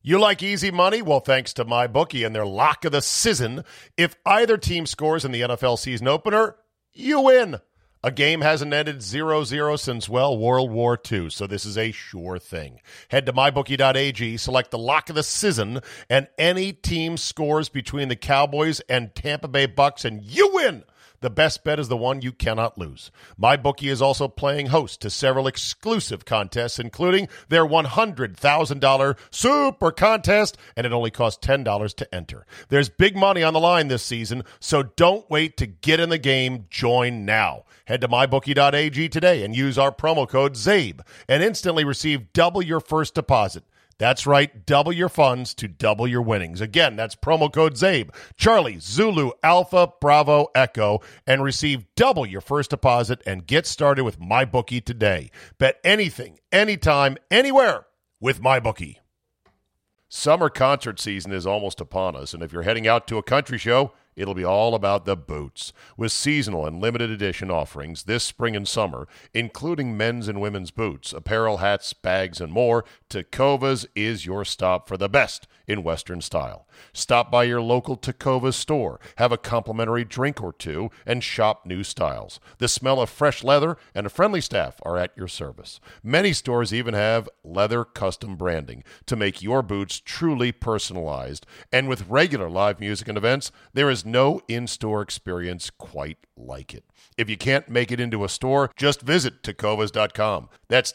You like easy money? Well, thanks to MyBookie and their lock of the season, if either team scores in the NFL season opener, you win. A game hasn't ended 0-0 since, well, World War II, so this is a sure thing. Head to mybookie.ag, select the lock of the season, and any team scores between the Cowboys and Tampa Bay Bucks, and you win. The best bet is the one you cannot lose. MyBookie is also playing host to several exclusive contests, including their $100,000 Super Contest, and it only costs $10 to enter. There's big money on the line this season, so don't wait to get in the game. Join now. Head to mybookie.ag today and use our promo code ZABE and instantly receive double your first deposit. That's right, double your funds to double your winnings. Again, that's promo code ZABE, Charlie, Zulu, Alpha, Bravo, Echo, and receive double your first deposit and get started with MyBookie today. Bet anything, anytime, anywhere with MyBookie. Summer concert season is almost upon us, and if you're heading out to a country show, it'll be all about the boots. With seasonal and limited edition offerings this spring and summer, including men's and women's boots, apparel, hats, bags, and more, Tecovas is your stop for the best in Western style. Stop by your local Tecovas store, have a complimentary drink or two, and shop new styles. The smell of fresh leather and a friendly staff are at your service. Many stores even have leather custom branding to make your boots truly personalized. And with regular live music and events, there is no in-store experience quite like it. If you can't make it into a store, just visit Tecovas.com. That's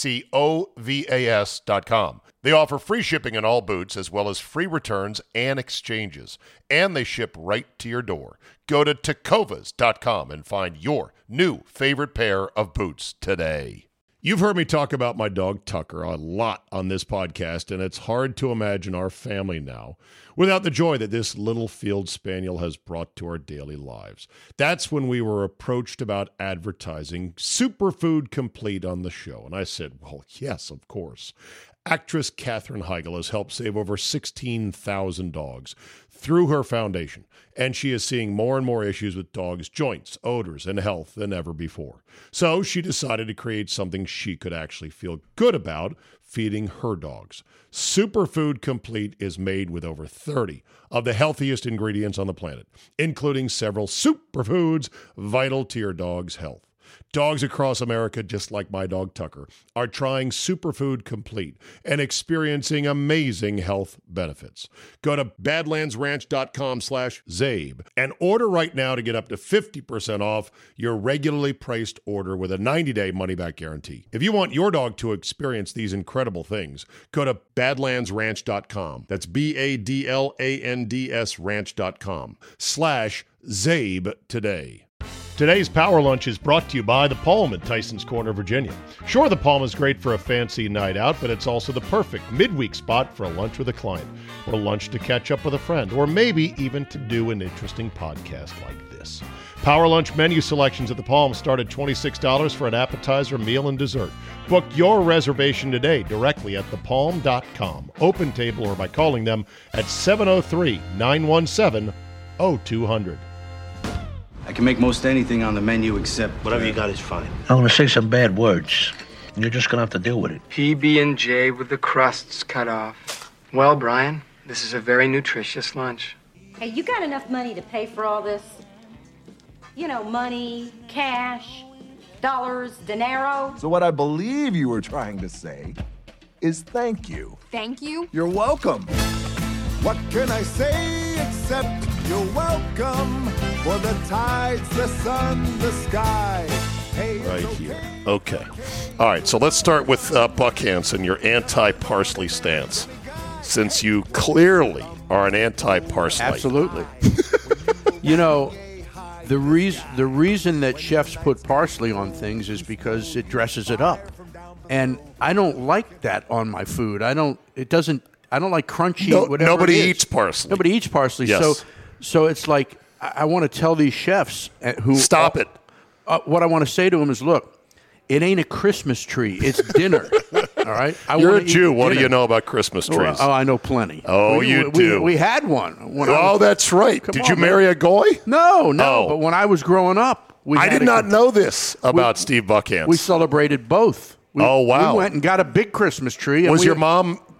Tecovas.com. They offer free shipping on all boots, as well as free returns and exchanges. And they ship right to your door. Go to Tecovas.com and find your new favorite pair of boots today. You've heard me talk about my dog Tucker a lot on this podcast, and it's hard to imagine our family now without the joy that this little field spaniel has brought to our daily lives. That's when we were approached about advertising Superfood Complete on the show, and I said, well, yes, of course. Actress Katherine Heigl has helped save over 16,000 dogs through her foundation, and she is seeing more and more issues with dogs' joints, odors, and health than ever before. So she decided to create something she could actually feel good about feeding her dogs. Superfood Complete is made with over 30 of the healthiest ingredients on the planet, including several superfoods vital to your dog's health. Dogs across America, just like my dog Tucker, are trying Superfood Complete and experiencing amazing health benefits. Go to badlandsranch.com/ZABE and order right now to get up to 50% off your regularly priced order with a 90-day money-back guarantee. If you want your dog to experience these incredible things, go to badlandsranch.com. That's BADLANDS ranch.com/ZABE today. Today's Power Lunch is brought to you by The Palm in Tysons Corner, Virginia. Sure, The Palm is great for a fancy night out, but it's also the perfect midweek spot for a lunch with a client, or lunch to catch up with a friend, or maybe even to do an interesting podcast like this. Power Lunch menu selections at The Palm start at $26 for an appetizer, meal, and dessert. Book your reservation today directly at thepalm.com, open table, or by calling them at 703-917-0200. I can make most anything on the menu except... Whatever you got is fine. I'm gonna say some bad words. You're just gonna have to deal with it. PB&J with the crusts cut off. Well, Brian, this is a very nutritious lunch. Hey, you got enough money to pay for all this? You know, money, cash, dollars, dinero. So what I believe you were trying to say is thank you. Thank you? You're welcome. What can I say except you're welcome for the tides, the sun, the sky. Hey, right here. Okay. All right, so let's start with Buck Hanson, your anti-parsley stance, since you clearly are an anti-parsley. Absolutely. You know, the reason that chefs put parsley on things is because it dresses it up. And I don't like that on my food. I don't like crunchy, whatever nobody it is. eats parsley. Nobody eats parsley. Yes. So it's like, I want to tell these chefs who... Stop it. What I want to say to them is, look, it ain't a Christmas tree. It's dinner. All right? You're a Jew. What do you know about Christmas trees? Oh, I know plenty. Oh, you do. We had one. That's right. Did you marry a goy? No. But when I was growing up, I did not know this about Steve Buckhantz. We celebrated both. Oh, wow. We went and got a big Christmas tree. And was your mom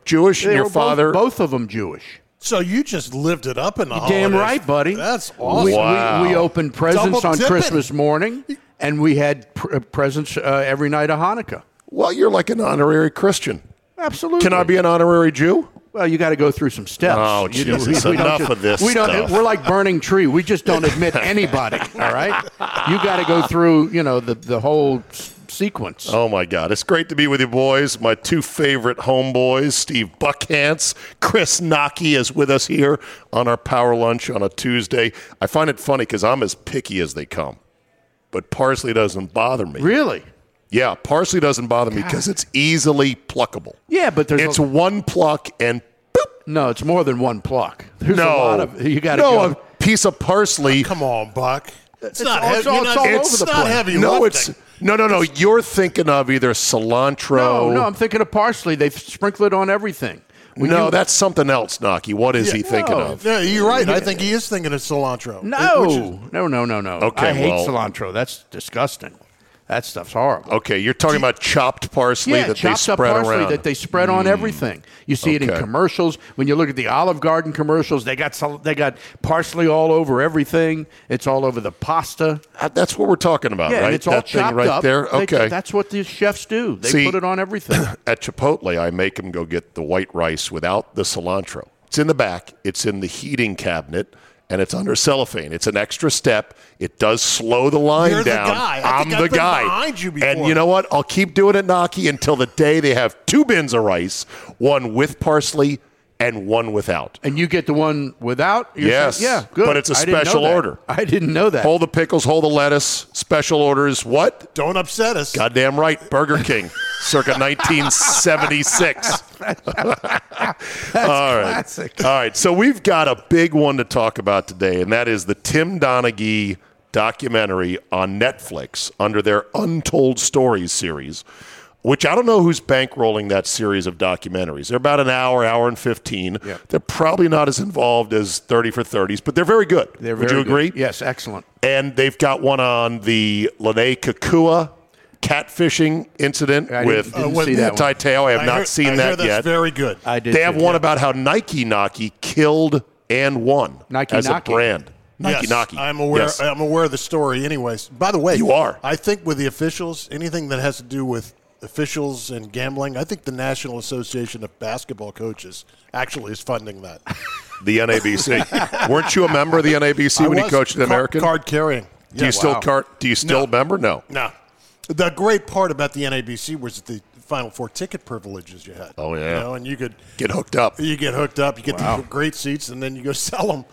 Jewish and They your were father? both of them Jewish. So you just lived it up in the holidays. Damn right, buddy. That's awesome. Wow. We opened presents Double on dipping. Christmas morning, and we had presents every night of Hanukkah. Well, you're like an honorary Christian. Absolutely. Can I be an honorary Jew? Well, you got to go through some steps. Oh, You know, Jesus, we don't enough just- of this we don't. stuff. We're like Burning Tree. We just don't admit anybody. All right. You got to go through, the whole sequence. Oh, my God. It's great to be with you, boys. My two favorite homeboys, Steve Buckhantz. Chris Nockey is with us here on our Power Lunch on a Tuesday. I find it funny because I'm as picky as they come, but parsley doesn't bother me. Really? Yeah, parsley doesn't bother me because it's easily pluckable. Yeah, but there's It's one pluck and boop. no. It's more than one pluck. There's a No. lot of you got to No, go. a piece of parsley. Come on, Buck. It's all- not heavy. it's all- You're it's not- all it's over the not place. heavy No, lifting. No. You're thinking of either cilantro. No, I'm thinking of parsley. They sprinkle it on everything. No, that's something else, Nockey. What is he thinking no. of? Yeah, you're right. I think he is thinking of cilantro. No, Which is- no. Okay, I hate well- cilantro. That's disgusting. That stuff's horrible. Okay, you're talking about chopped parsley Yeah, that they chopped up spread parsley around. that they spread on everything. You see it in Okay. commercials. When you look at the Olive Garden commercials, they got parsley all over everything. It's all over the pasta. That's what we're talking about, Yeah, right? and it's all that thing chopped right up. there. Okay. That's what the chefs do. They See, put it on everything. At Chipotle, I make them go get the white rice without the cilantro. It's in the back. It's in the heating cabinet, and it's under cellophane. It's an extra step. It does slow the line You're the down. guy. I I'm think the I've been guy. behind you before. And you know what? I'll keep doing it, Nockey, until the day they have two bins of rice, one with parsley and one without. And you get the one without? You're Yes, saying- yeah, good. but it's a I didn't know special that. order. I didn't know that. Hold the pickles, hold the lettuce. Special orders. What? Don't upset us. Goddamn right. Burger King, circa 1976. That's All right. classic. All right. So we've got a big one to talk about today, and that is the Tim Donaghy documentary on Netflix under their Untold Stories series, which I don't know who's bankrolling that series of documentaries. They're about an hour and 15. Yeah. They're probably not as involved as 30 for 30s, but they're very good. They're Would very you agree? good. Yes, excellent. And they've got one on the Lene Kakua catfishing incident I with didn't see that one. Tai Teo. I have not seen I hear that that's yet. very good. I did. They have too. one about how Nike Nockey killed and won Nike as Nockey. a brand. Nike Yes, Nockey. I'm aware. Yes. I'm aware of the story. Anyways, by the way, You are. I think with the officials, anything that has to do with officials and gambling, I think the National Association of Basketball Coaches actually is funding that. The NABC. Weren't you a member of the NABC when you coached at American? Card carrying. Do you still No. member? No. No. The great part about the NABC was the Final Four ticket privileges you had. Oh, yeah. You know, and you could Get hooked up. you get hooked up, you get the great seats, and then you go sell them.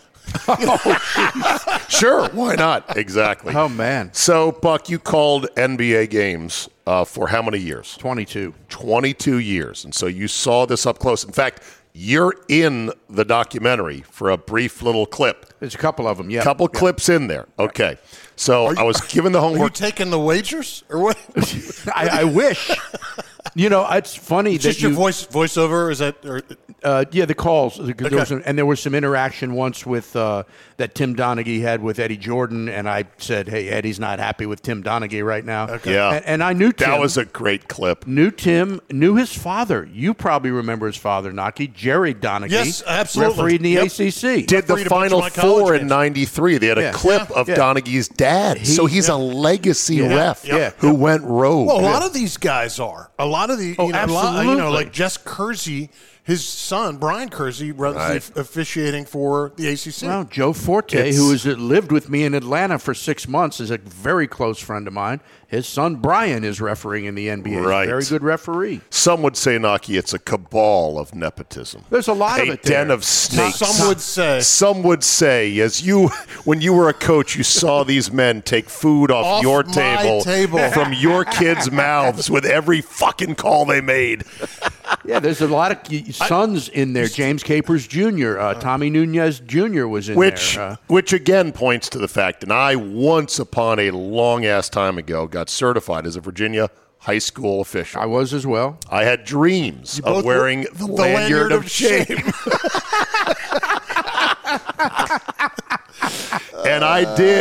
Sure. Why not? Exactly. Oh, man. So, Buck, you called NBA games for how many years? 22. 22 years. And so you saw this up close. In fact, you're in the documentary for a brief little clip. There's a couple of them, yeah. Couple clips in there. Okay. So I was given the Are you homework. taking the wagers or what? I wish. You know, it's funny It's that just your voiceover. Is that? Or, yeah, the calls. There was some interaction once with that Tim Donaghy had with Eddie Jordan, and I said, "Hey, Eddie's not happy with Tim Donaghy right now." Okay. Yeah. and I knew Tim. That was a great clip. Knew Tim, knew his father. You probably remember his father, Nockey, Jerry Donaghy. Yes, absolutely. Refereed in the Yep. ACC. Did the refereed a bunch of Final my college Four in games. '93? They had a Yeah. clip of Yeah. Donaghy's dad. So he's a legacy ref Yeah. who went rogue. well, a lot of these guys are. A lot of the, Oh, you know, absolutely. like Jess Kersey, his son Brian Kersey runs the officiating for the ACC. Well, Joe Forte, who lived with me in Atlanta for 6 months, is a very close friend of mine. His son Brian is refereeing in the NBA. Right. Very good referee. Some would say, Nockey, it's a cabal of nepotism. There's a lot of A it there. den of snakes. Some would say. Some would say, when you were a coach, you saw these men take food off your my table from your kids' mouths with every fucking call they made. Yeah, there's a lot of sons in there. James Capers Jr., Tommy Nunez Jr. was in there. Which again points to the fact, and I once upon a long-ass time ago got certified as a Virginia high school official. I was as well. I had dreams of wearing the lanyard of shame. And I did.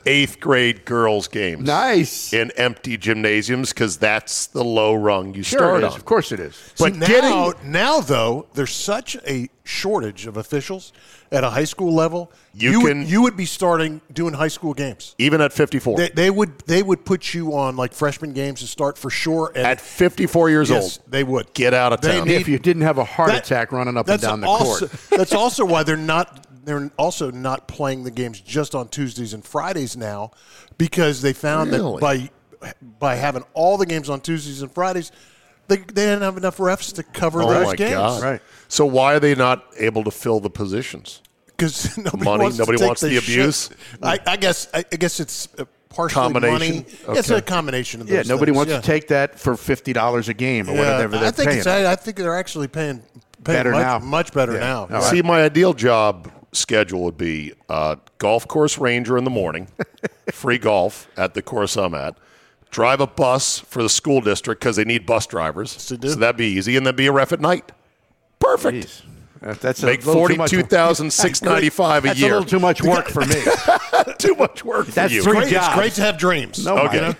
8th grade girls' games. Nice. In empty gymnasiums because that's the low rung you Sure start it is. on. Of course it is. But now, though, there's such a shortage of officials at a high school level. You would be doing high school games. Even at 54. They would put you on like freshman games to start for sure. And at 54 years old. They would. Get out of town. If you didn't have a heart attack running up and down the court. That's also why they're also not playing the games just on Tuesdays and Fridays now, because they found that by having all the games on Tuesdays and Fridays, they didn't have enough refs to cover those games. God. Right. So why are they not able to fill the positions? Because nobody wants the abuse. I guess it's partially combination. Money. Okay. It's a combination of those. Nobody wants to take that for $50 a game or whatever they're paying. I think they're actually paying better now. Much better now. No, See, my ideal job schedule would be golf course ranger in the morning, free golf at the course I'm at, drive a bus for the school district because they need bus drivers. So that'd be easy, and then be a ref at night. Perfect. Jeez. That's make $42,695 a year. That's a little too much work for me. Too much work for you. It's great to have dreams. No, okay.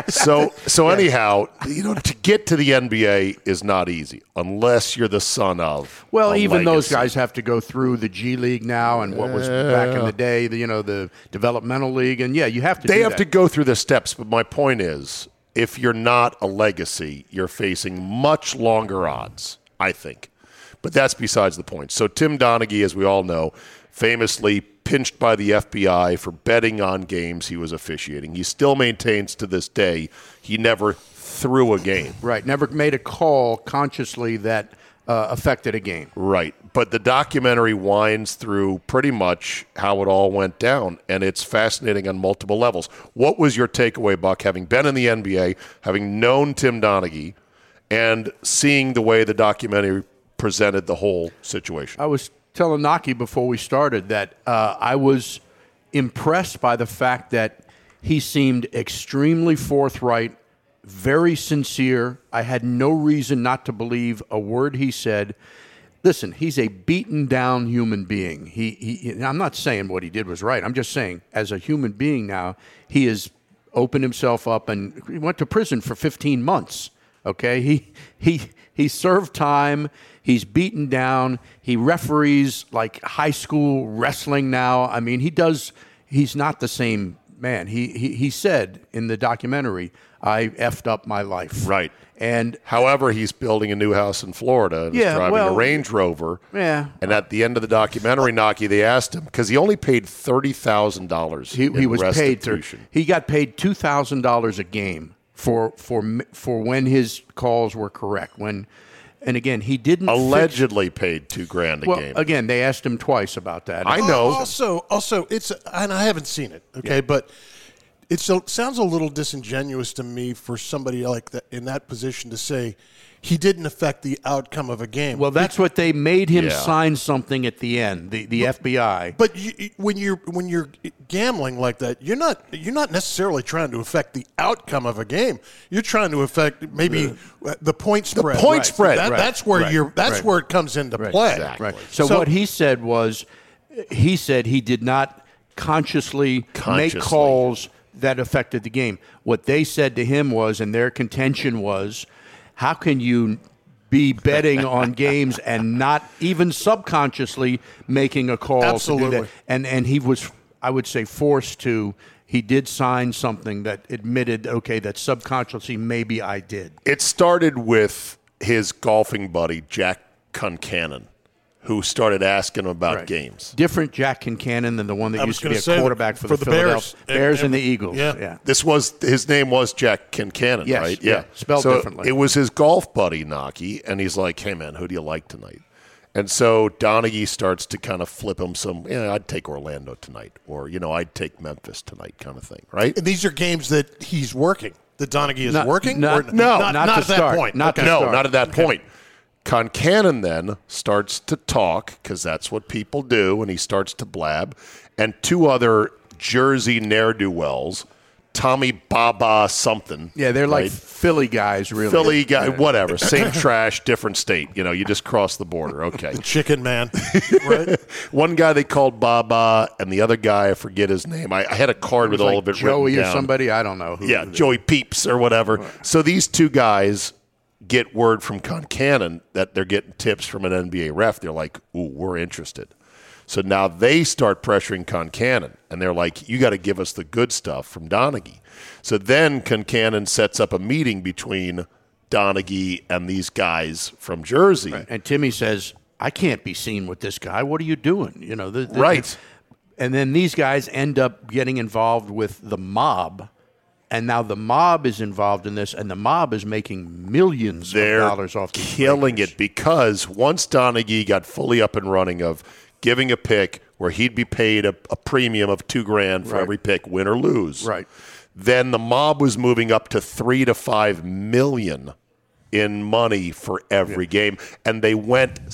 So anyhow, to get to the NBA is not easy unless you're the son of. Well, a even those legacy. guys have to go through the G League now, and what was back in the day, the developmental league, and you have to. They have to go through the steps. But my point is, if you're not a legacy, you're facing much longer odds, I think. But that's besides the point. So Tim Donaghy, as we all know, famously pinched by the FBI for betting on games he was officiating. He still maintains to this day he never threw a game. Right, never made a call consciously that affected a game. Right, but the documentary winds through pretty much how it all went down, and it's fascinating on multiple levels. What was your takeaway, Buck, having been in the NBA, having known Tim Donaghy, and seeing the way the documentary presented the whole situation? I was telling Naki before we started that I was impressed by the fact that he seemed extremely forthright, very sincere. I had no reason not to believe a word he said. Listen, he's a beaten down human being. He I'm not saying what he did was right. I'm just saying as a human being now, he has opened himself up, and he went to prison for 15 months. Okay, he served time. He's beaten down. He referees like high school wrestling now. I mean, he's not the same man. He said in the documentary, I effed up my life. Right. And however, he's building a new house in Florida and is driving a Range Rover. Yeah. And at the end of the documentary, Naki, they asked him, because he only paid $30,000 he was restitution. paid. He got paid $2,000 a game for when his calls were correct. And again, he didn't allegedly paid $2,000 a game. Again, they asked him twice about that. I know. Also, it's, and I haven't seen it. Okay, but it sounds a little disingenuous to me for somebody like that in that position to say he didn't affect the outcome of a game. Well, that's what they made him sign something at the end. The FBI. But when you're gambling like that, you're not necessarily trying to affect the outcome of a game. You're trying to affect maybe the point spread. The point spread. That's where where it comes into play. Exactly. Right. So what he said was, he said he did not consciously make calls that affected the game. What they said to him was, and their contention was, how can you be betting on games and not even subconsciously making a call Absolutely. to do that? And he was, I would say, forced to. He did sign something that admitted, okay, that subconsciously maybe I did. It started with his golfing buddy, Jack Concannon, who started asking him about games. Different Jack Concannon than the one that used to be a quarterback for the Bears. Bears and the Eagles. Yeah. His name was Jack Concannon, yes, right? Yeah, spelled differently. It was his golf buddy, Naki, and he's like, hey, man, who do you like tonight? And so Donaghy starts to kind of flip him some, I'd take Orlando tonight, or, I'd take Memphis tonight kind of thing, right? And these are games that he's working, that Donaghy is working? Not at that point. Not at that point. Concannon then starts to talk, because that's what people do, and he starts to blab. And two other Jersey ne'er-do-wells Tommy Baba something. Yeah, they're like right? Philly guys, really. Philly guy, whatever. Same trash, different state. You just cross the border. Okay. Chicken man. Right? One guy they called Baba, and the other guy, I forget his name. I had a card with all of it Joey written or down. somebody, I don't know. Yeah, Joey Peeps or whatever. Right. So these two guys get word from Concannon that they're getting tips from an NBA ref. They're like, ooh, we're interested. So now they start pressuring Concannon, and they're like, you got to give us the good stuff from Donaghy. So then Concannon sets up a meeting between Donaghy and these guys from Jersey. Right. And Timmy says, I can't be seen with this guy. What are you doing? Right. And then these guys end up getting involved with the mob. And now the mob is involved in this, and the mob is making millions of dollars off these killing breakers. it because once Donaghy got fully up and running of giving a pick where he'd be paid a premium of $2,000 for every pick, win or lose. Right. Then the mob was moving up to $3 to $5 million in money for every game, and they went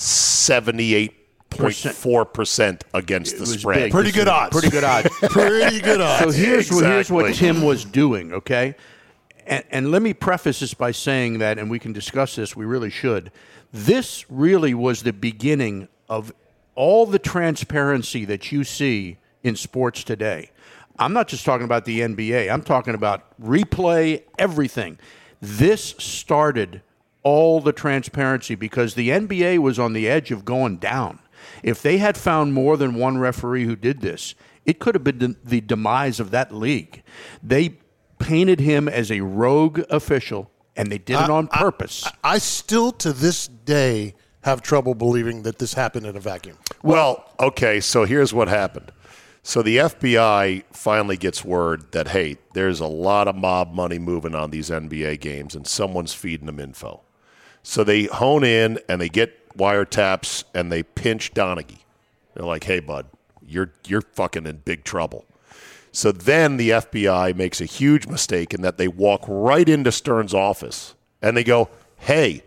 78.4% against the spread. Big. Pretty good odds. Pretty good odds. Pretty good odds. So here's what Exactly. Tim was doing, okay? And let me preface this by saying that, and we can discuss this, we really should. This really was the beginning of all the transparency that you see in sports today. I'm not just talking about the NBA. I'm talking about replay, everything. This started all the transparency because the NBA was on the edge of going down. If they had found more than one referee who did this, it could have been the demise of that league. They painted him as a rogue official, and they did it on purpose. I still, to this day, have trouble believing that this happened in a vacuum. Well, okay, so here's what happened. So the FBI finally gets word that, hey, there's a lot of mob money moving on these NBA games, and someone's feeding them info. So they hone in, and they get wiretaps, and they pinch Donaghy. They're like, hey, bud, you're fucking in big trouble. So then the FBI makes a huge mistake in that they walk right into Stern's office, and they go, hey,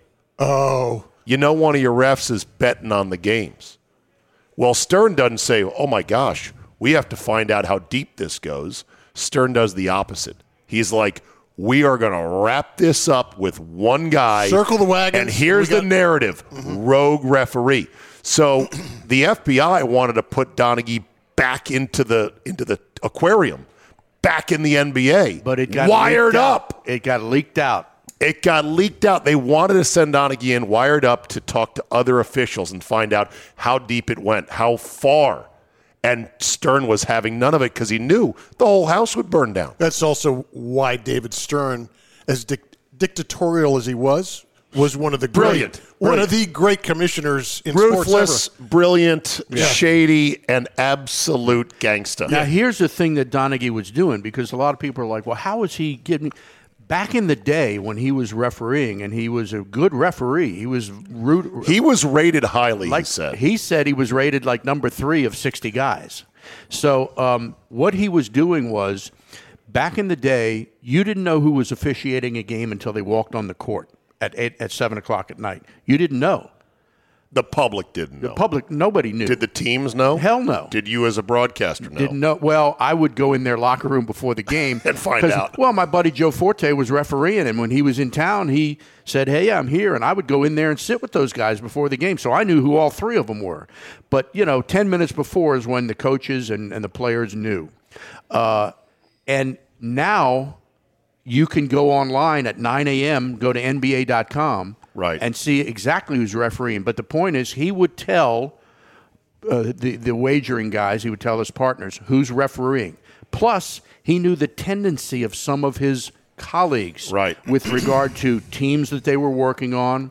you know one of your refs is betting on the games. Well, Stern doesn't say, oh, my gosh, we have to find out how deep this goes. Stern does the opposite. He's like, we are going to wrap this up with one guy. Circle the wagons. And here's the narrative, rogue referee. So the FBI wanted to put Donaghy back into the aquarium, back in the NBA. But it got wired leaked out. up. It got leaked out. It got leaked out. They wanted to send Donaghy in wired up to talk to other officials and find out how deep it went, how far. And Stern was having none of it because he knew the whole house would burn down. That's also why David Stern, as dictatorial as he was one of the one of the great commissioners in Ruthless, sports ever. brilliant, shady, and absolute gangster. Now, here's the thing that Donaghy was doing, because a lot of people are like, well, how is he getting... Back in the day when he was refereeing, and he was a good referee, he was rated highly, he said. He said he was rated like number 3 of 60 guys. So what he was doing was, back in the day, you didn't know who was officiating a game until they walked on the court at 7 o'clock at night. You didn't know. The public didn't know. The public, nobody knew. Did the teams know? Hell no. Did you as a broadcaster know? Didn't know. Well, I would go in their locker room before the game. And find out. Well, my buddy Joe Forte was refereeing, and when he was in town, he said, hey, I'm here. And I would go in there and sit with those guys before the game. So I knew who all 3 of them were. But, 10 minutes before is when the coaches and the players knew. And now you can go online at 9 a.m., go to NBA.com. Right. And see exactly who's refereeing. But the point is, he would tell the wagering guys, he would tell his partners who's refereeing. Plus, he knew the tendency of some of his colleagues with regard to teams that they were working on.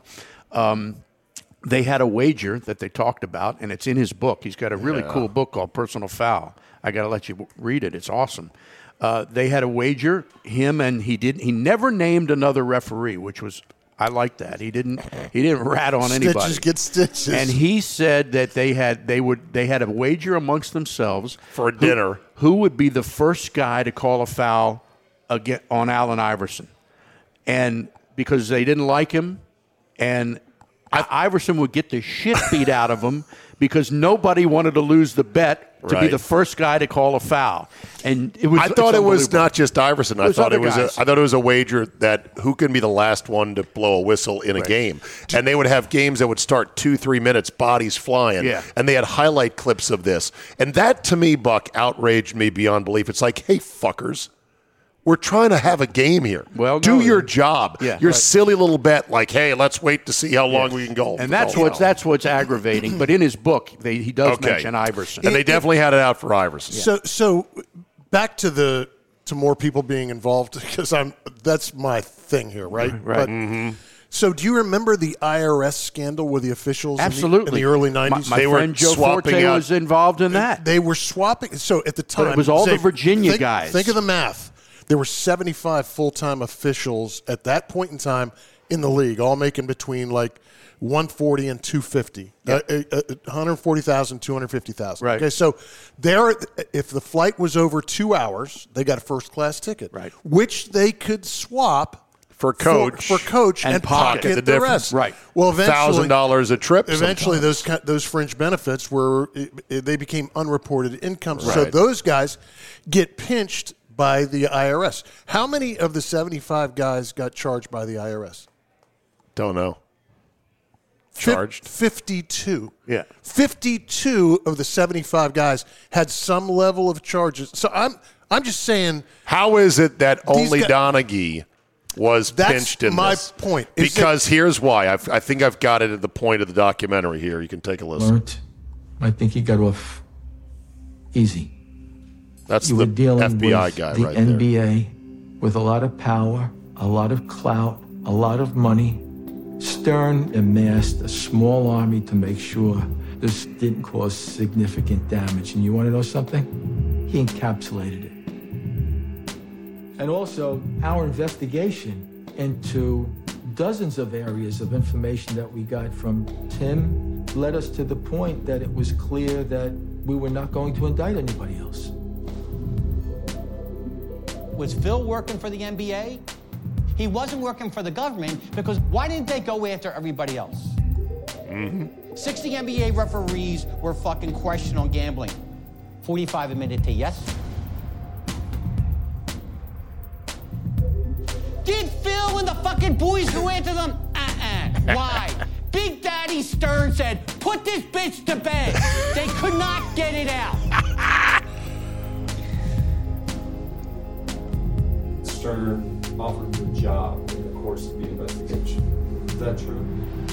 They had a wager that they talked about, and it's in his book. He's got a really cool book called Personal Foul. I got to let you read it. It's awesome. They had a wager, him, and he never named another referee, which was... I like that. He didn't rat on anybody. Stitches get stitches. And he said that they had a wager amongst themselves for a dinner. Who would be the first guy to call a foul on Allen Iverson? And because they didn't like him, and Iverson would get the shit beat out of him because nobody wanted to lose the bet to be the first guy to call a foul. And it was. I thought it was not just Iverson. I thought it was a wager that who can be the last one to blow a whistle in a game. And they would have games that would start 2-3 minutes, bodies flying. Yeah. And they had highlight clips of this. And that, to me, Buck, outraged me beyond belief. It's like, hey, fuckers. We're trying to have a game here. Well, do your job. Yeah, your silly little bet, like, hey, let's wait to see how long we can go. And that's what's aggravating. But in his book, he does mention Iverson, and they definitely had it out for Iverson. So back to more people being involved because that's my thing here, right? Right. But, So do you remember the IRS scandal with the officials? Absolutely. In the early 90s? My friend Joe Forte was involved in that. They were swapping. So at the time, but it was all the Virginia guys. Think of the math. There were 75 full-time officials at that point in time in the league, all making between like $140 and $250, $140,000, $250,000. Right. Okay, so if the flight was over 2 hours, they got a first-class ticket, right? Which they could swap for coach and pocket the difference. rest. Right. Well, eventually $1,000 a trip. Eventually, those fringe benefits they became unreported income. Right. So those guys get pinched by the IRS. How many of the 75 guys got charged by the IRS? Don't know. Charged? 52. Yeah. 52 of the 75 guys had some level of charges. So I'm just saying. How is it that only Donaghy was pinched in this? That's my point. Because here's why. I think I've got it at the point of the documentary here. You can take a listen. I think he got off easy. That's you the were dealing FBI with guy the right NBA with a lot of power, a lot of clout, a lot of money. Stern amassed a small army to make sure this didn't cause significant damage. And you want to know something? He encapsulated it. And also, our investigation into dozens of areas of information that we got from Tim led us to the point that it was clear that we were not going to indict anybody else. Was Phil working for the NBA? He wasn't working for the government because why didn't they go after everybody else? 60 NBA referees were fucking questioned on gambling. 45 admitted to yes. Did Phil and the fucking boys who answer them? Why? Big Daddy Stern said, put this bitch to bed. They could not get it out. Stern offered you a job in the course of the investigation. Is that true?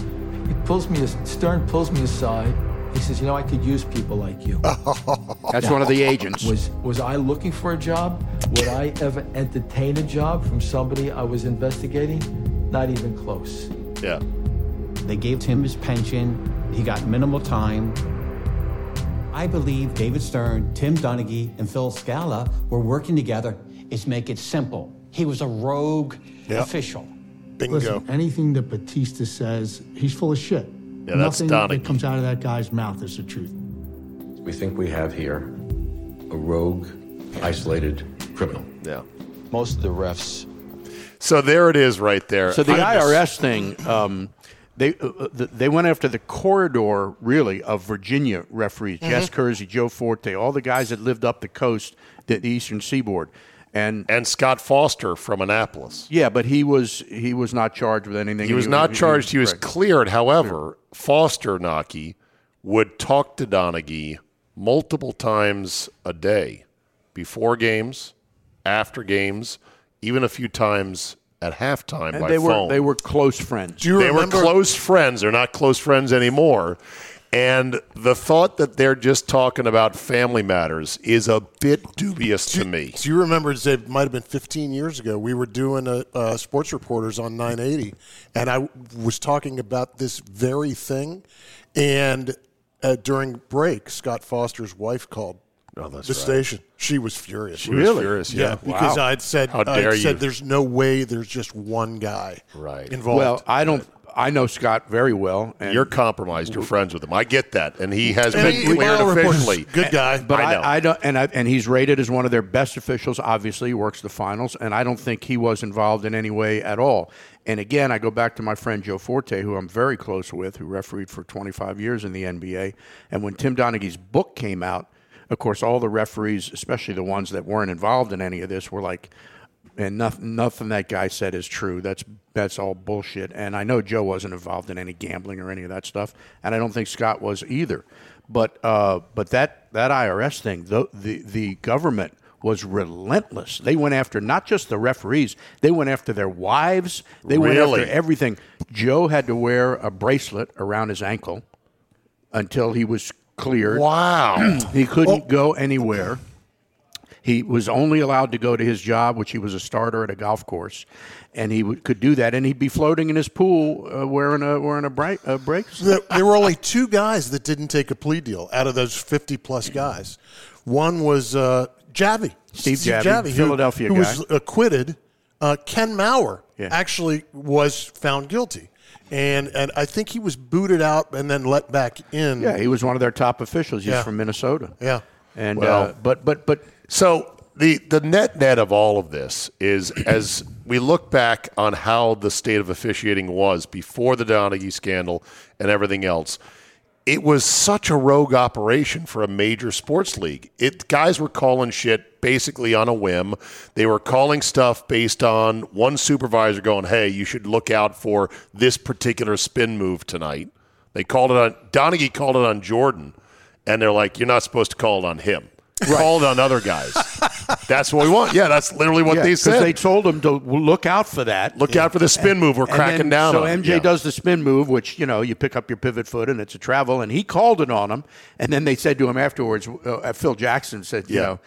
Stern pulls me aside. He says, I could use people like you. That's one of the agents. Was I looking for a job? Would I ever entertain a job from somebody I was investigating? Not even close. Yeah. They gave him his pension. He got minimal time. I believe David Stern, Tim Donaghy, and Phil Scala were working together. It's make it simple. He was a rogue official. Bingo. Listen, anything that Batista says, he's full of shit. Yeah, that's Nothing Donaghy. that comes out of that guy's mouth is the truth. We think we have here a rogue, isolated criminal. Yeah. Most of the refs. So there it is right there. So the IRS thing, they went after the corridor, really, of Virginia referees. Jess Kersey, Joe Forte, all the guys that lived up the coast, the Eastern Seaboard. And Scott Foster from Annapolis. Yeah, but he was not charged with anything. He was not charged. He was cleared. However, Foster Naki would talk to Donaghy multiple times a day, before games, after games, even a few times at halftime by phone. They were close friends. They were close friends. They're not close friends anymore. And the thought that they're just talking about family matters is a bit dubious to me. Do you remember, it might have been 15 years ago, we were doing a Sports Reporters on 980, and I was talking about this very thing, and during break, Scott Foster's wife called the station. She was furious. She was furious, yeah. Because Wow. I'd said How dare you. there's no way there's just one guy involved. Well, I know Scott very well. And you're compromised. You're friends with him. I get that, and he has And been he- cleared Well, officially. Good guy. But I know. I don't, and he's rated as one of their best officials. Obviously, he works the finals, and I don't think he was involved in any way at all. And again, I go back to my friend Joe Forte, who I'm very close with, who refereed for 25 years in the NBA. And when Tim Donaghy's book came out, of course, all the referees, especially the ones that weren't involved in any of this, were like, and nothing that guy said is true. That's all bullshit. And I know Joe wasn't involved in any gambling or any of that stuff, and I don't think Scott was either. But that IRS thing, the government was relentless. They went after not just the referees; they went after their wives. They went after everything. Joe had to wear a bracelet around his ankle until he was cleared. Wow. He couldn't go anywhere. He was only allowed to go to his job, which he was a starter at a golf course, and he could do that. And he'd be floating in his pool wearing a bracelet. There were only 2 guys that didn't take a plea deal out of those 50-plus guys. One was Javi. Steve Javi, Philadelphia who guy. was acquitted. Ken Maurer actually was found guilty. And I think he was booted out and then let back in. Yeah, he was one of their top officials. He's from Minnesota. Yeah. And Well, but So the net of all of this is, as we look back on how the state of officiating was before the Donaghy scandal and everything else, it was such a rogue operation for a major sports league. Guys were calling shit basically on a whim. They were calling stuff based on one supervisor going, hey, you should look out for this particular spin move tonight. They called it on – Donaghy called it on Jordan, and they're like, you're not supposed to call it on him. Call it on other guys. That's what we want. Yeah, that's literally what they said. Because they told him to look out for that. Look out for the spin move. We're cracking down so on it. MJ does the spin move, which, you pick up your pivot foot and it's a travel, and he called it on him. And then they said to him afterwards, Phil Jackson said,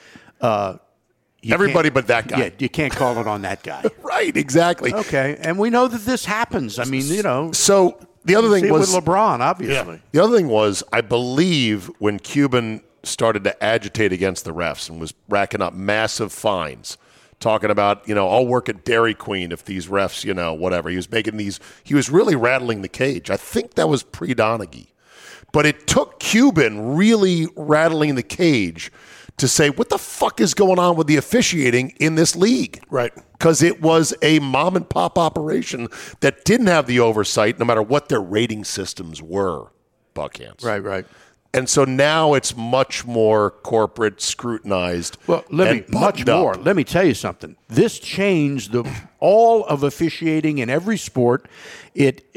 everybody but that guy. Yeah, you can't call it on that guy. Right, exactly. Okay, and we know that this happens. I mean, So the other thing was with LeBron, obviously. The other thing was, I believe when Cuban started to agitate against the refs and was racking up massive fines, talking about, I'll work at Dairy Queen if these refs, whatever. He was making these, he was really rattling the cage. I think that was pre-Donaghy. But it took Cuban really rattling the cage to say, what the fuck is going on with the officiating in this league? Right. Because it was a mom-and-pop operation that didn't have the oversight, no matter what their rating systems were, Buckhands. Right. And so now it's much more corporate, scrutinized. Well, much more. Let me tell you something. This changed all of officiating in every sport. It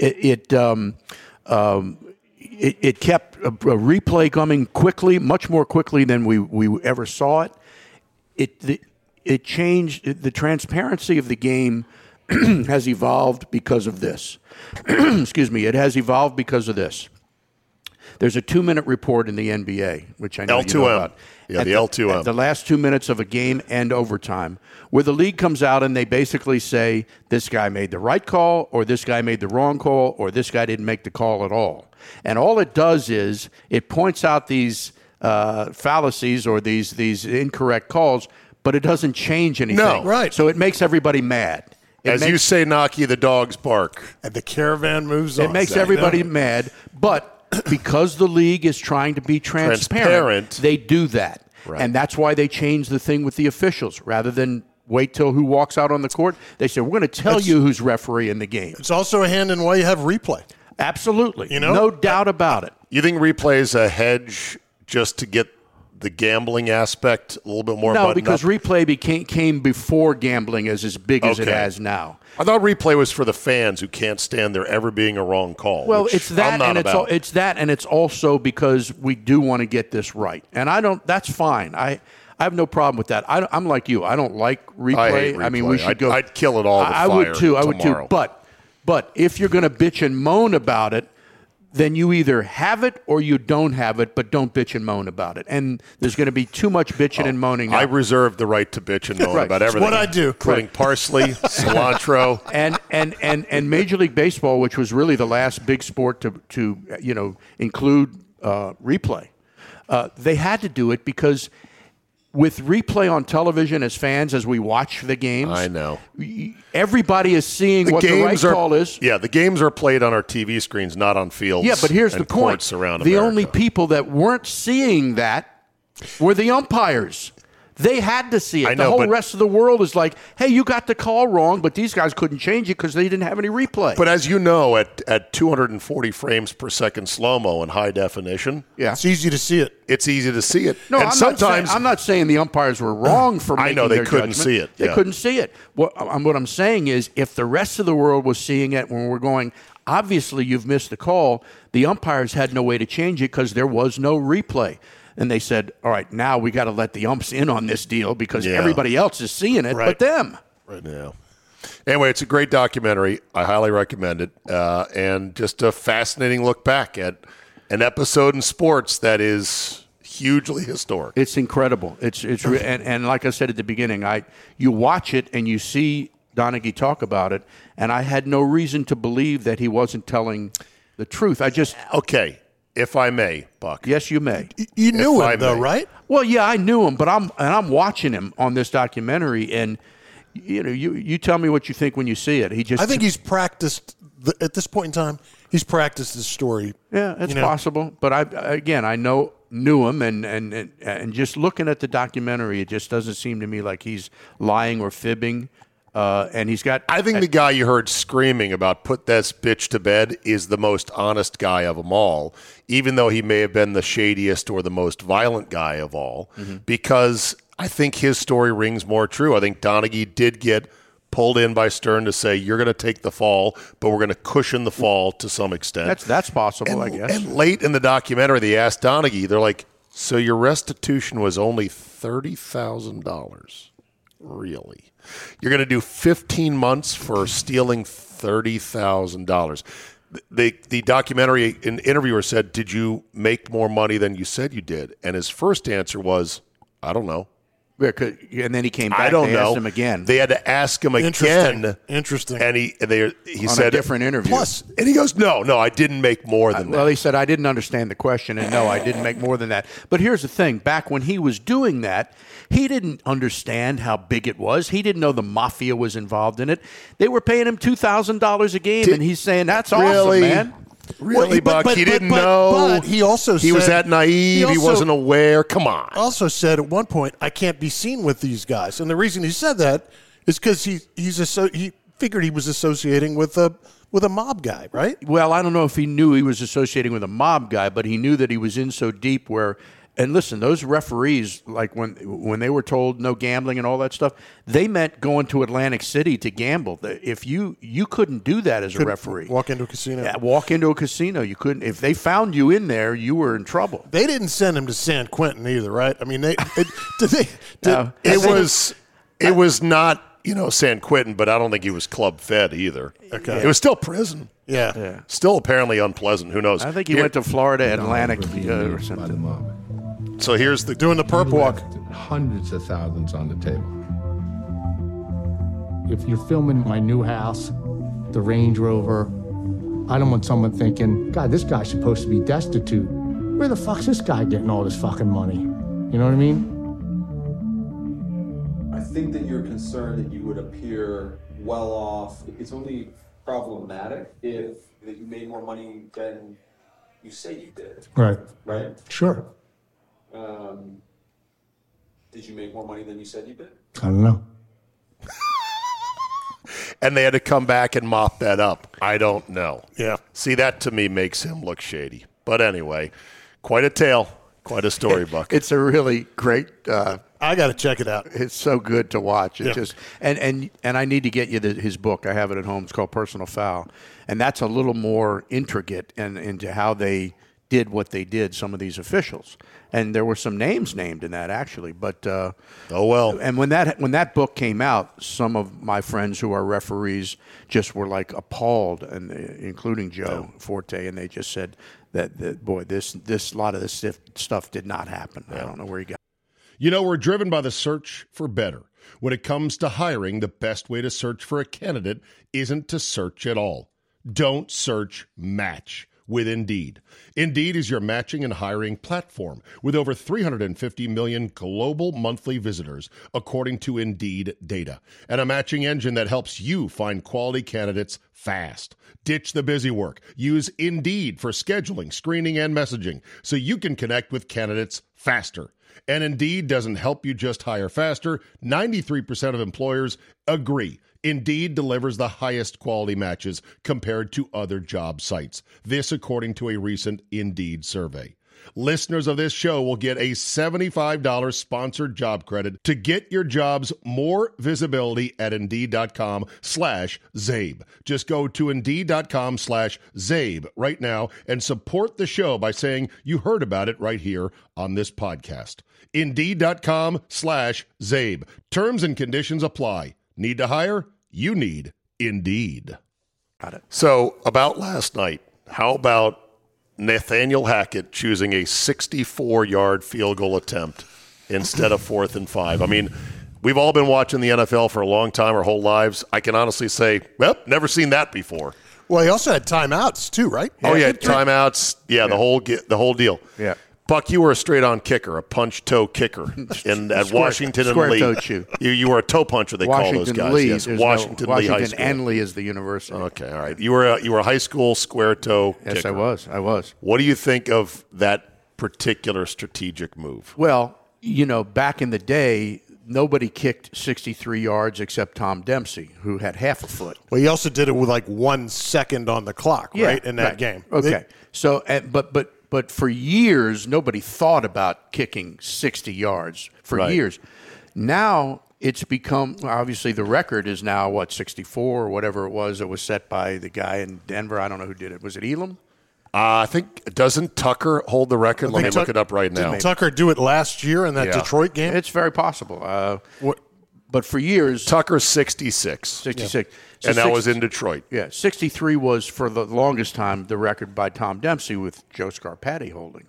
kept a replay coming quickly, much more quickly than we ever saw it. It changed. The transparency of the game has evolved because of this. Excuse me. It has evolved because of this. There's a 2-minute report in the NBA, which I know L2M. you know about. Yeah, the L2M. At the last 2 minutes of a game and overtime, where the league comes out and they basically say, this guy made the right call, or this guy made the wrong call, or this guy didn't make the call at all. And all it does is it points out these fallacies or these incorrect calls, but it doesn't change anything. No, right. So it makes everybody mad. You say, Naki, the dogs bark. And the caravan moves on. It makes everybody mad, but because the league is trying to be transparent, they do that. Right. And that's why they changed the thing with the officials. Rather than wait till who walks out on the court, they say, we're going to tell you who's referee in the game. It's also a hand in why you have replay. Absolutely. No doubt about it. You think replay is a hedge just to get the gambling aspect a little bit more buttoned because up? replay came before gambling is as big as it has now. I thought replay was for the fans who can't stand there ever being a wrong call. Well, it's that, and it's also because we do want to get this right, and I don't. That's fine. I have no problem with that. I'm like you. I don't like replay. I hate replay. mean, we should go. I'd kill it all. I would too. I would too. But if you're going to bitch and moan about it, then you either have it or you don't have it, but don't bitch and moan about it. And there's going to be too much bitching and moaning now. I reserve the right to bitch and moan about everything. It's what I do. Including parsley, cilantro. And Major League Baseball, which was really the last big sport to include replay, they had to do it because with replay on television as fans, as we watch the games, I know. Everybody is seeing what the right call is. Yeah, the games are played on our TV screens, not on fields. Yeah, but here's the point. Courts around the America. only people that weren't seeing that were the umpires. They had to see it. I know, the whole but rest of the world is like, hey, you got the call wrong, but these guys couldn't change it because they didn't have any replay. But as you know, at 240 frames per second slow-mo in high definition, it's easy to see it. It's easy to see it. No, and I'm not saying the umpires were wrong for making I know they their couldn't judgment. see it. They Yeah. couldn't see it. What I'm saying is, if the rest of the world was seeing it when we're going, obviously you've missed the call, the umpires had no way to change it because there was no replay. And they said, all right, now we got to let the umps in on this deal because everybody else is seeing it but them. Right now. Anyway, it's a great documentary. I highly recommend it. And just a fascinating look back at an episode in sports that is hugely historic. It's incredible. And like I said at the beginning, you watch it and you see Donaghy talk about it, and I had no reason to believe that he wasn't telling the truth. Okay. If I may, Buck. Yes, you may. You knew him, though, right? Well, yeah, I knew him, but I'm watching him on this documentary, and you tell me what you think when you see it. I think he's practiced at this point in time. He's practiced his story. Yeah, it's possible, but I knew him, and just looking at the documentary, it just doesn't seem to me like he's lying or fibbing. And he's got. I think the guy you heard screaming about "put this bitch to bed" is the most honest guy of them all, even though he may have been the shadiest or the most violent guy of all, because I think his story rings more true. I think Donaghy did get pulled in by Stern to say, you're going to take the fall, but we're going to cushion the fall to some extent. That's possible, I guess. And late in the documentary, they asked Donaghy, they're like, so your restitution was only $30,000. Really? You're going to do 15 months for stealing $30,000. The documentary interviewer said, did you make more money than you said you did? And his first answer was, I don't know. And then he came back. I don't know. Asked him again. They had to ask him again. Interesting. And he on said a different interview. Plus, and he goes, no, I didn't make more than that. Well, he said, I didn't understand the question, and no, I didn't make more than that. But here's the thing. Back when he was doing that, he didn't understand how big it was. He didn't know the mafia was involved in it. They were paying him $2,000 a game, and he's saying, that's awesome, man. Really, Buck? He didn't know. But he also said, he was that naive. He wasn't aware. Come on. Also said at one point, I can't be seen with these guys. And the reason he said that is because he figured he was associating with a mob guy, right? Well, I don't know if he knew he was associating with a mob guy, but he knew that he was in so deep where. And listen, those referees, like when they were told no gambling and all that stuff, they meant going to Atlantic City to gamble. If you couldn't do that as a referee. Walk into a casino. Yeah, walk into a casino. You couldn't. If they found you in there, you were in trouble. They didn't send him to San Quentin either, right? I mean, it was not, San Quentin, but I don't think he was club fed either. Okay. It was still prison. Yeah. Still apparently unpleasant. Who knows? I think he went to Florida Atlantic or something. So here's doing the perp walk. Hundreds of thousands on the table. If you're filming my new house, the Range Rover, I don't want someone thinking, God, this guy's supposed to be destitute. Where the fuck's this guy getting all this fucking money? You know what I mean? I think that you're concerned that you would appear well off. It's only problematic if that you made more money than you say you did. Right. Right? Sure. Did you make more money than you said you did? I don't know. And they had to come back and mop that up. I don't know. Yeah. See, that to me makes him look shady. But anyway, quite a tale, quite a story, Buck. It's a really great. I got to check it out. It's so good to watch. It just and I need to get you his book. I have it at home. It's called Personal Foul, and that's a little more intricate into how they did what they did. Some of these officials. And there were some names named in that, actually. But oh well. And when that book came out, some of my friends who are referees just were like appalled, and including Joe Forte, and they just said that boy, this lot of this stuff did not happen. I don't know where he got. We're driven by the search for better. When it comes to hiring, the best way to search for a candidate isn't to search at all. Don't search. Match with Indeed. Indeed is your matching and hiring platform with over 350 million global monthly visitors, according to Indeed data, and a matching engine that helps you find quality candidates fast. Ditch the busy work. Use Indeed for scheduling, screening, and messaging so you can connect with candidates faster. And Indeed doesn't help you just hire faster. 93% of employers agree Indeed delivers the highest quality matches compared to other job sites. This according to a recent Indeed survey. Listeners of this show will get a $75 sponsored job credit to get your jobs more visibility at Indeed.com/Zabe. Just go to Indeed.com/Zabe right now and support the show by saying you heard about it right here on this podcast. Indeed.com/Zabe. Terms and conditions apply. Need to hire? You need Indeed. Got it. So, about last night, how about Nathaniel Hackett choosing a 64-yard field goal attempt instead of 4th and 5? I mean, we've all been watching the NFL for a long time, our whole lives. I can honestly say, well, never seen that before. Well, he also had timeouts too, right? Oh, yeah, timeouts. Yeah, the whole deal. Yeah. Buck, you were a straight-on kicker, a punch-toe kicker at Washington and Lee. Square-toe shoe. You were a toe puncher, they call those guys. Lee. Yes, Washington Lee High School. and Lee is the university. Okay, all right. You were a high school square-toe kicker. Yes, I was. What do you think of that particular strategic move? Well, back in the day, nobody kicked 63 yards except Tom Dempsey, who had half a foot. Well, he also did it with like 1 second on the clock, right, in that game. Okay. But for years, nobody thought about kicking 60 yards for years. Now it's become, obviously the record is now, 64 or whatever it was that was set by the guy in Denver. I don't know who did it. Was it Elam? I think, doesn't Tucker hold the record? Let me look it up right now. Didn't Tucker do it last year in that Detroit game? It's very possible. But for years. Tucker's 66. 66. Yeah. So that was in Detroit. Yeah, 63 was for the longest time the record by Tom Dempsey with Joe Scarpati holding.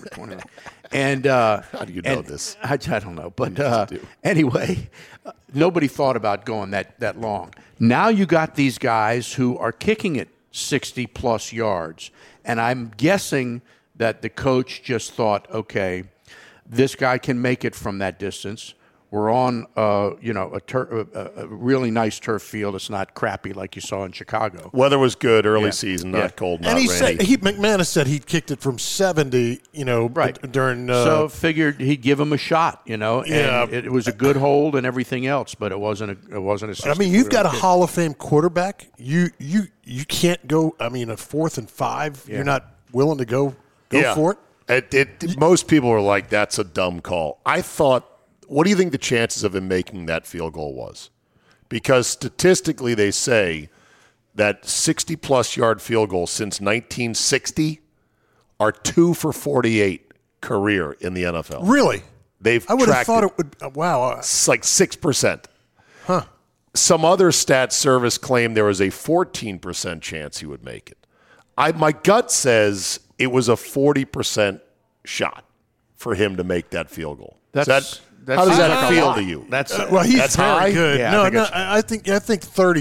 And how do you know this? I don't know, but anyway, nobody thought about going that long. Now you got these guys who are kicking it 60-plus yards, and I'm guessing that the coach just thought, okay, this guy can make it from that distance. We're on, a really nice turf field. It's not crappy like you saw in Chicago. Weather was good early season, not cold, not rainy. And McManus said he kicked it from 70, during. So figured he'd give him a shot, and it was a good hold and everything else, but it wasn't a. I mean, you've got a Hall of Fame quarterback. You can't go. I mean, a 4th and 5. Yeah. You're not willing to go for it. Most people were like, "That's a dumb call." I thought. What do you think the chances of him making that field goal was? Because statistically they say that 60-plus yard field goals since 1960 are 2 for 48 career in the NFL. Really? I would have thought it would. Wow. It's like 6%. Huh. Some other stat service claimed there was a 14% chance he would make it. My gut says it was a 40% shot for him to make that field goal. How does that feel to you? He's very high? good. Yeah, I think 30%,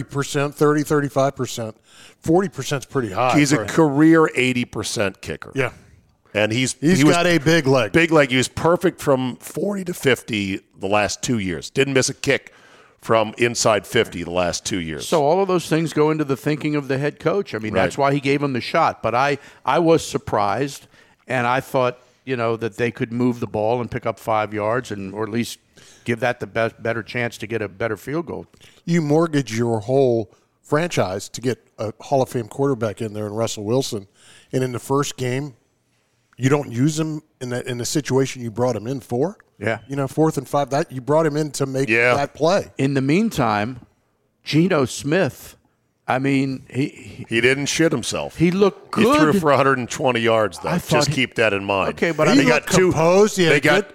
35%, 40% is pretty high. He's a career 80% kicker. Yeah, and he got a big leg. Big leg. He was perfect from 40 to 50 the last 2 years. Didn't miss a kick from inside 50 the last 2 years. So all of those things go into the thinking of the head coach. I mean, that's why he gave him the shot. But I was surprised, and I thought. That they could move the ball and pick up 5 yards or at least give that the better chance to get a better field goal. You mortgage your whole franchise to get a Hall of Fame quarterback in there in Russell Wilson, and in the first game, you don't use him in the situation you brought him in for. Yeah. 4th and 5, that you brought him in to make that play. In the meantime, Geno Smith. I mean, he didn't shit himself. He looked good. He threw for 120 yards, though. Just keep that in mind. Okay, but he got composed. They got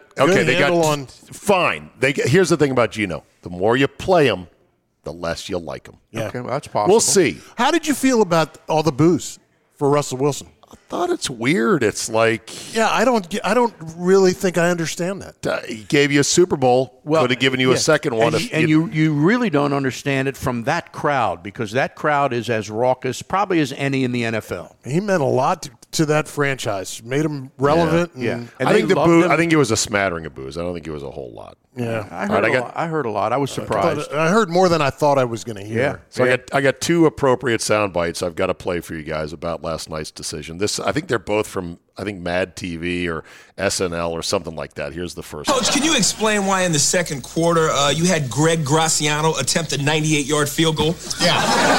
fine. Here's the thing about Geno: the more you play him, the less you like him. Yeah. Okay, well, that's possible. We'll see. How did you feel about all the boos for Russell Wilson? thought it's weird. It's like, yeah, I don't really think I understand that. He gave you a Super Bowl. Could have given you a second one. And you really don't understand it from that crowd, because that crowd is as raucous probably as any in the NFL. He meant a lot to that franchise. Made him relevant. Yeah. And I think the boo. I think it was a smattering of boos. I don't think it was a whole lot. Yeah, I heard a lot. I was surprised. I heard more than I thought I was going to hear. Yeah. So I got two appropriate sound bites I've got to play for you guys about last night's decision. I think they're both from Mad TV or SNL or something like that. Here's the first. Coach, can you explain why in the second quarter you had Greg Graciano attempt a 98-yard field goal? Yeah.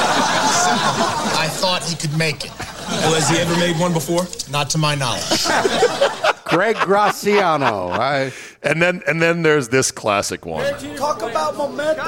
I thought he could make it. Well, has he ever made one before? Not to my knowledge. Greg Graciano. And then there's this classic one. Talk about momentum.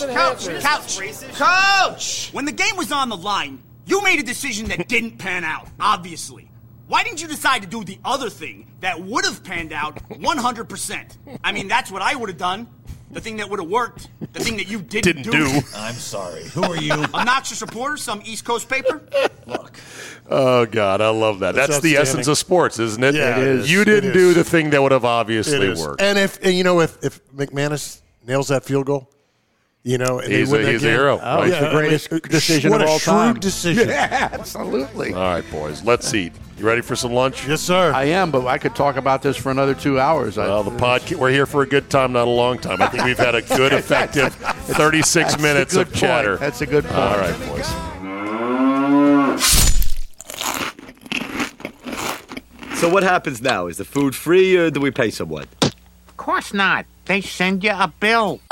Coach! When the game was on the line, you made a decision that didn't pan out, obviously. Why didn't you decide to do the other thing that would have panned out 100%? I mean, that's what I would have done. The thing that would have worked. The thing that you didn't do. I'm sorry. Who are you? Obnoxious reporter, some East Coast paper? Look. Oh, God, I love that. That's the essence of sports, isn't it? Yeah, it is. You didn't do the thing that would have obviously worked. And if McManus nails that field goal, and he's a hero. Oh, it's the greatest decision of all time. What a shrewd decision. Yeah, absolutely. All right, boys, let's eat. You ready for some lunch? Yes, sir. I am, but I could talk about this for another 2 hours. Well, we're here for a good time, not a long time. I think we've had a good, effective 36 minutes of chatter. That's a good point. All right, boys. So what happens now? Is the food free or do we pay someone? Of course not. They send you a bill.